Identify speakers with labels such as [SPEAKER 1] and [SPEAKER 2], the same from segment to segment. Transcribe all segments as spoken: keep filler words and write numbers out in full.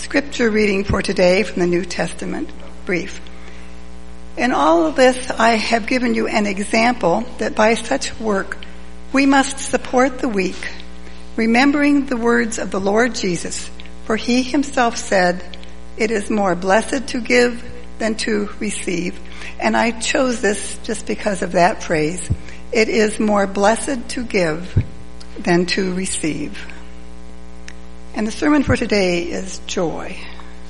[SPEAKER 1] Scripture reading for today from the New Testament, brief. In all of this, I have given you an example that by such work we must support the weak, remembering the words of the Lord Jesus, for he himself said, "It is more blessed to give than to receive." And I chose this just because of that phrase. It is more blessed to give than to receive. And the sermon for today is joy.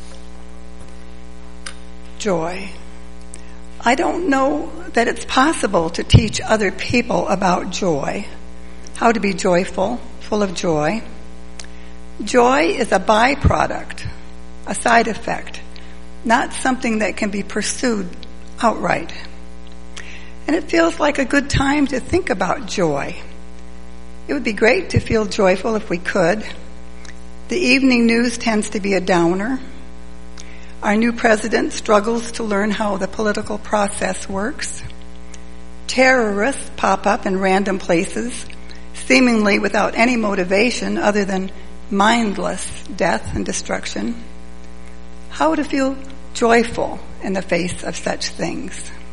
[SPEAKER 1] Joy. I don't know that it's possible to teach other people about joy, how to be joyful, full of joy. Joy is a byproduct, a side effect, not something that can be pursued outright. And it feels like a good time to think about joy. It would be great to feel joyful if we could. The evening news tends to be a downer. Our new president struggles to learn how the political process works. Terrorists pop up in random places, seemingly without any motivation other than mindless death and destruction. How to feel joyful in the face of such things?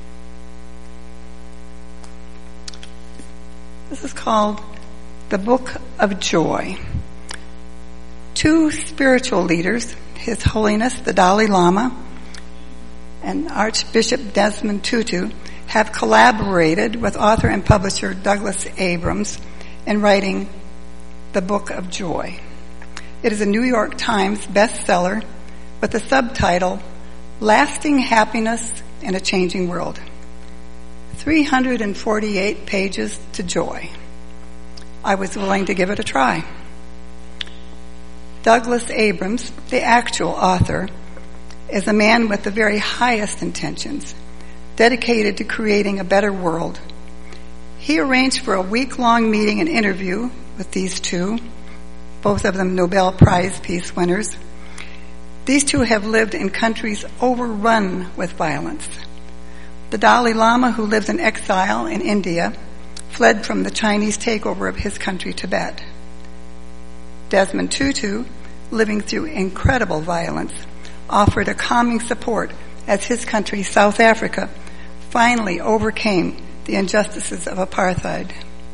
[SPEAKER 1] This is called the Book of Joy. Two spiritual leaders, His Holiness the Dalai Lama and Archbishop Desmond Tutu, have collaborated with author and publisher Douglas Abrams in writing the Book of Joy. It is a New York Times bestseller with the subtitle, Lasting Happiness in a Changing World. three hundred forty-eight pages to joy. I was willing to give it a try. Douglas Abrams, the actual author, is a man with the very highest intentions, dedicated to creating a better world. He arranged for a week-long meeting and interview with these two, both of them Nobel Prize Peace winners. These two have lived in countries overrun with violence. The Dalai Lama, who lives in exile in India, fled from the Chinese takeover of his country, Tibet. Desmond Tutu, living through incredible violence, offered a calming support as his country, South Africa, finally overcame the injustices of apartheid.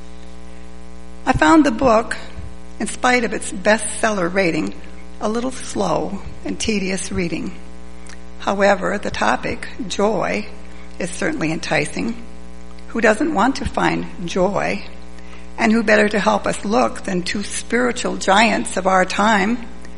[SPEAKER 1] I found the book, in spite of its bestseller rating, a little slow and tedious reading. However, the topic, joy, is certainly enticing. Who doesn't want to find joy? And who better to help us look than two spiritual giants of our time?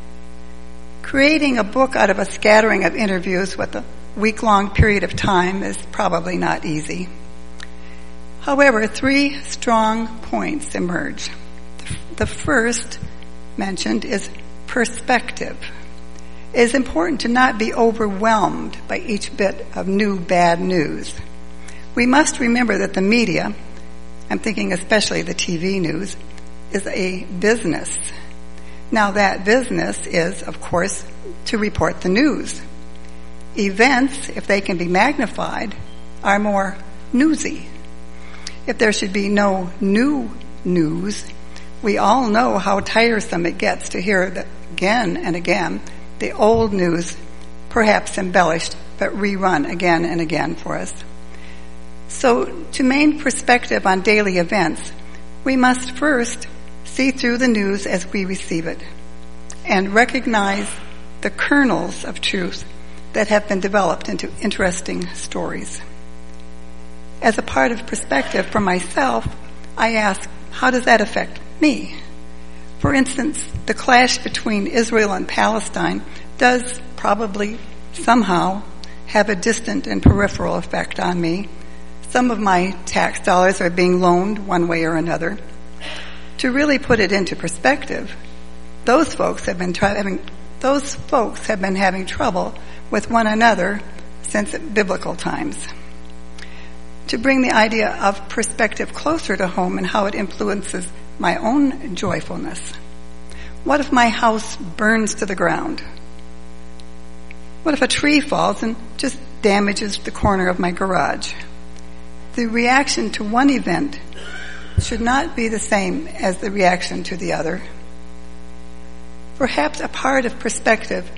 [SPEAKER 1] Creating a book out of a scattering of interviews with a week-long period of time is probably not easy. However, three strong points emerge. The first mentioned is perspective. It is important to not be overwhelmed by each bit of new bad news. We must remember that the media, I'm thinking especially the T V news, is a business. Now that business is, of course, to report the news. Events, if they can be magnified, are more newsy. If there should be no new news, we all know how tiresome it gets to hear that again and again the old news, perhaps embellished, but rerun again and again for us. So to maintain perspective on daily events, we must first see through the news as we receive it and recognize the kernels of truth that have been developed into interesting stories. As a part of perspective for myself, I ask, how does that affect me? For instance, the clash between Israel and Palestine does probably somehow have a distant and peripheral effect on me. Some of my tax dollars are being loaned one way or another. To really put it into perspective, those folks have been try- having those folks have been having trouble with one another since biblical times. To bring the idea of perspective closer to home and how it influences my own joyfulness. What if my house burns to the ground? What if a tree falls and just damages the corner of my garage? The reaction to one event should not be the same as the reaction to the other. Perhaps a part of perspective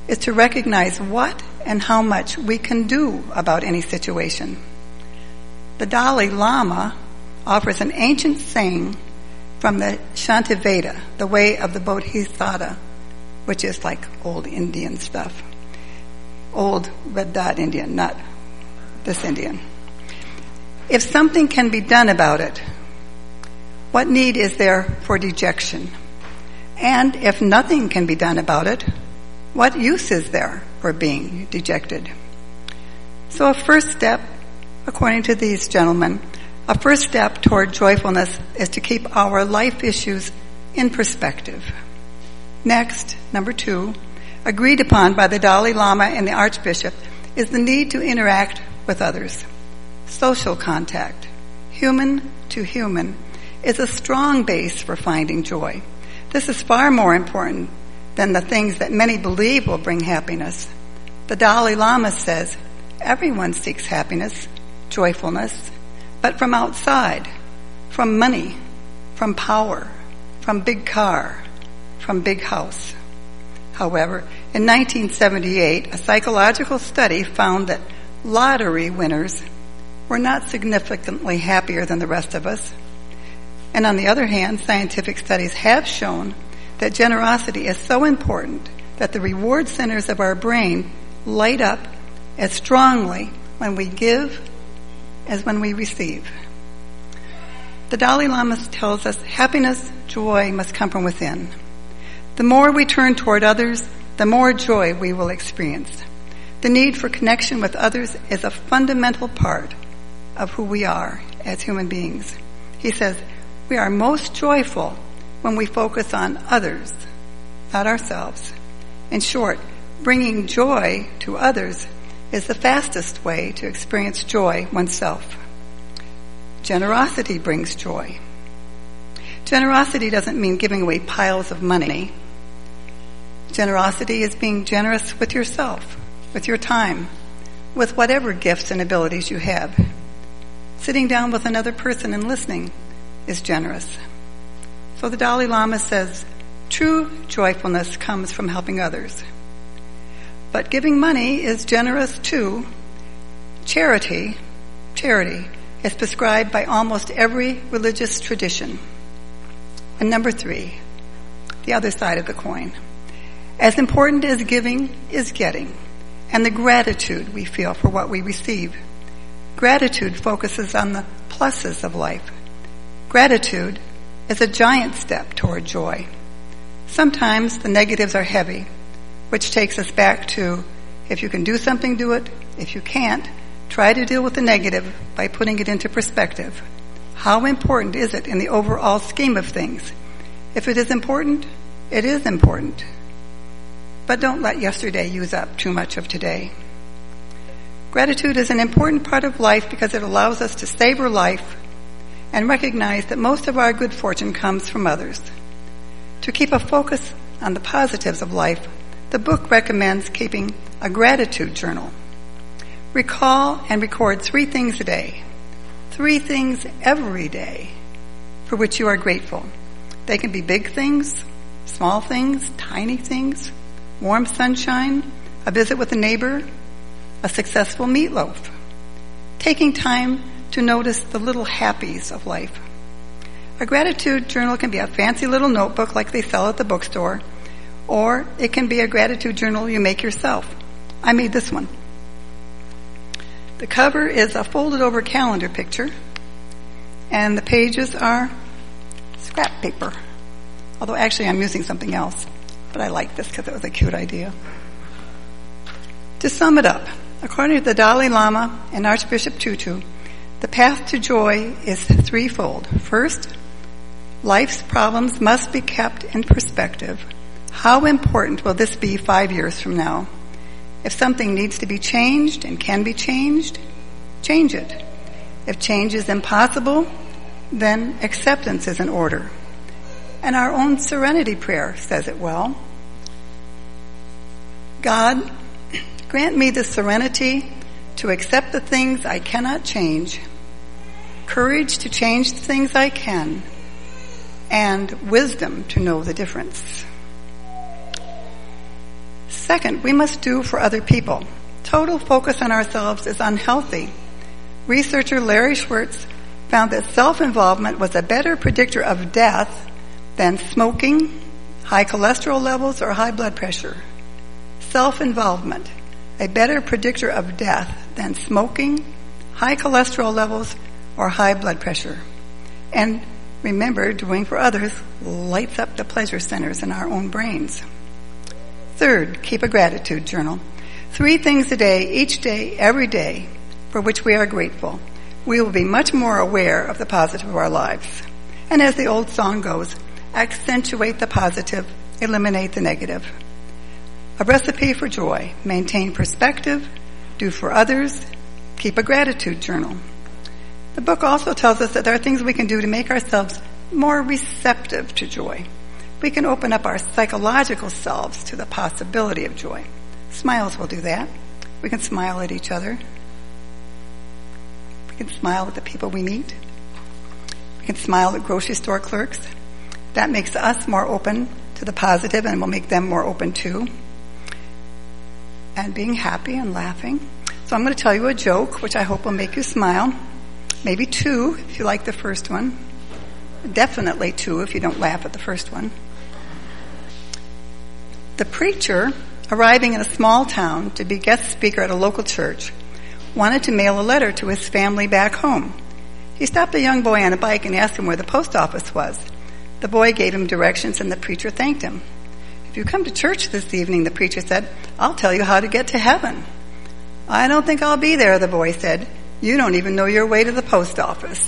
[SPEAKER 1] is to recognize what and how much we can do about any situation. The Dalai Lama offers an ancient saying from the Shantaveda, the way of the Bodhisattva, which is like old Indian stuff. Old red dot Indian, not this Indian. If something can be done about it, what need is there for dejection? And if nothing can be done about it, what use is there for being dejected? So a first step, according to these gentlemen, a first step toward joyfulness is to keep our life issues in perspective. Next, number two, agreed upon by the Dalai Lama and the Archbishop, is the need to interact with others. Social contact, human to human, is a strong base for finding joy. This is far more important than the things that many believe will bring happiness. The Dalai Lama says, everyone seeks happiness, joyfulness, but from outside, from money, from power, from big car, from big house. However, in nineteen seventy-eight, a psychological study found that lottery winners were not significantly happier than the rest of us. And on the other hand, scientific studies have shown that generosity is so important that the reward centers of our brain light up as strongly when we give as when we receive. The Dalai Lama tells us happiness, joy must come from within. The more we turn toward others, the more joy we will experience. The need for connection with others is a fundamental part of who we are as human beings. He says, we are most joyful when we focus on others, not ourselves. In short, bringing joy to others is the fastest way to experience joy oneself. Generosity brings joy. Generosity doesn't mean giving away piles of money. Generosity is being generous with yourself, with your time, with whatever gifts and abilities you have. Sitting down with another person and listening is generous. So the Dalai Lama says, true joyfulness comes from helping others. But giving money is generous too. Charity, charity is prescribed by almost every religious tradition. And number three, the other side of the coin. As important as giving is getting, and the gratitude we feel for what we receive. Gratitude focuses on the pluses of life. Gratitude is a giant step toward joy. Sometimes the negatives are heavy, which takes us back to, if you can do something, do it. If you can't, try to deal with the negative by putting it into perspective. How important is it in the overall scheme of things? If it is important, it is important. But don't let yesterday use up too much of today. Gratitude is an important part of life because it allows us to savor life and recognize that most of our good fortune comes from others. To keep a focus on the positives of life, the book recommends keeping a gratitude journal. Recall and record three things a day, three things every day for which you are grateful. They can be big things, small things, tiny things, warm sunshine, a visit with a neighbor, a successful meatloaf. Taking time to notice the little happies of life. A gratitude journal can be a fancy little notebook like they sell at the bookstore, or it can be a gratitude journal you make yourself. I made this one. The cover is a folded over calendar picture, and the pages are scrap paper. Although actually I'm using something else, but I like this because it was a cute idea. To sum it up, according to the Dalai Lama and Archbishop Tutu, the path to joy is threefold. First, life's problems must be kept in perspective. How important will this be five years from now? If something needs to be changed and can be changed, change it. If change is impossible, then acceptance is in order. And our own serenity prayer says it well. God, grant me the serenity to accept the things I cannot change, courage to change the things I can, and wisdom to know the difference. Second, we must do for other people. Total focus on ourselves is unhealthy. Researcher Larry Schwartz found that self-involvement was a better predictor of death than smoking, high cholesterol levels, or high blood pressure. Self-involvement, a better predictor of death than smoking, high cholesterol levels, or high blood pressure. And remember, doing for others lights up the pleasure centers in our own brains. Third, keep a gratitude journal. Three things a day, each day, every day, for which we are grateful. We will be much more aware of the positive of our lives. And as the old song goes, accentuate the positive, eliminate the negative. A recipe for joy: maintain perspective, do for others, keep a gratitude journal. The book also tells us that there are things we can do to make ourselves more receptive to joy. We can open up our psychological selves to the possibility of joy. Smiles will do that. We can smile at each other. We can smile at the people we meet. We can smile at grocery store clerks. That makes us more open to the positive and will make them more open too. And being happy and laughing. So I'm going to tell you a joke, which I hope will make you smile. Maybe two, if you like the first one. Definitely two, if you don't laugh at the first one. The preacher, arriving in a small town to be guest speaker at a local church, wanted to mail a letter to his family back home. He stopped a young boy on a bike and asked him where the post office was. The boy gave him directions and the preacher thanked him. "If you come to church this evening," the preacher said, "I'll tell you how to get to heaven." "I don't think I'll be there," the boy said. "You don't even know your way to the post office."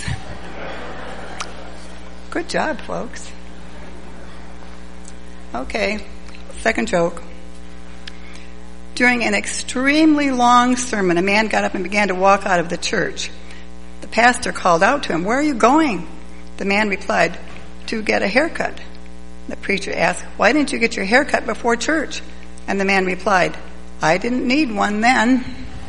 [SPEAKER 1] Good job, folks. Okay, second joke. During an extremely long sermon, a man got up and began to walk out of the church. The pastor called out to him, "Where are you going?" The man replied, "To get a haircut." The preacher asked, "Why didn't you get your hair cut before church?" And the man replied, "I didn't need one then."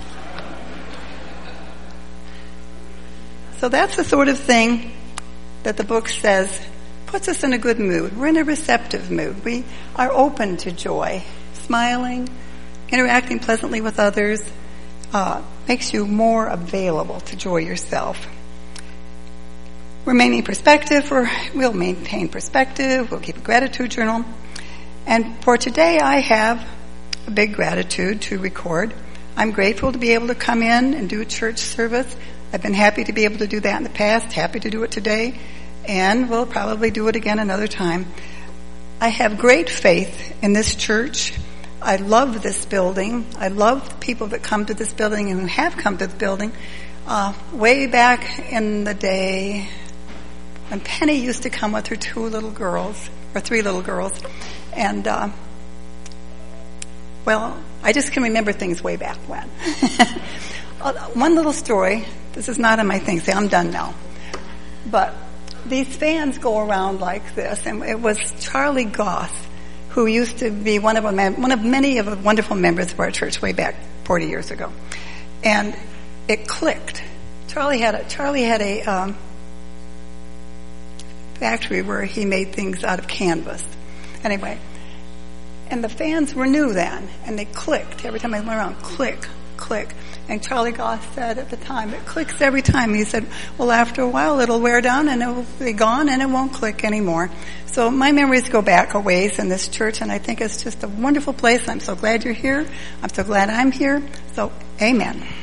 [SPEAKER 1] So that's the sort of thing that the book says puts us in a good mood. We're in a receptive mood. We are open to joy. Smiling, interacting pleasantly with others, uh, makes you more available to joy yourself. Remaining perspective, or we'll maintain perspective, we'll keep a gratitude journal. And for today, I have a big gratitude to record. I'm grateful to be able to come in and do a church service. I've been happy to be able to do that in the past, happy to do it today, and we'll probably do it again another time. I have great faith in this church. I love this building. I love the people that come to this building and who have come to the building. Uh, way back in the day, when Penny used to come with her two little girls, or three little girls, and, uh, well, I just can remember things way back when. One little story, this is not in my thing, say I'm done now, but these fans go around like this, and it was Charlie Goss, who used to be one of, a, one of many of the wonderful members of our church way back forty years ago, and it clicked. Charlie had a, Charlie had a, um, factory where he made things out of canvas. Anyway, and the fans were new then, and they clicked every time I went around. Click, click. And Charlie Goss said at the time, "It clicks every time." He said, "Well, after a while, it'll wear down and it'll be gone and it won't click anymore." So my memories go back a ways in this church, and I think it's just a wonderful place. I'm so glad you're here. I'm so glad I'm here. So, amen.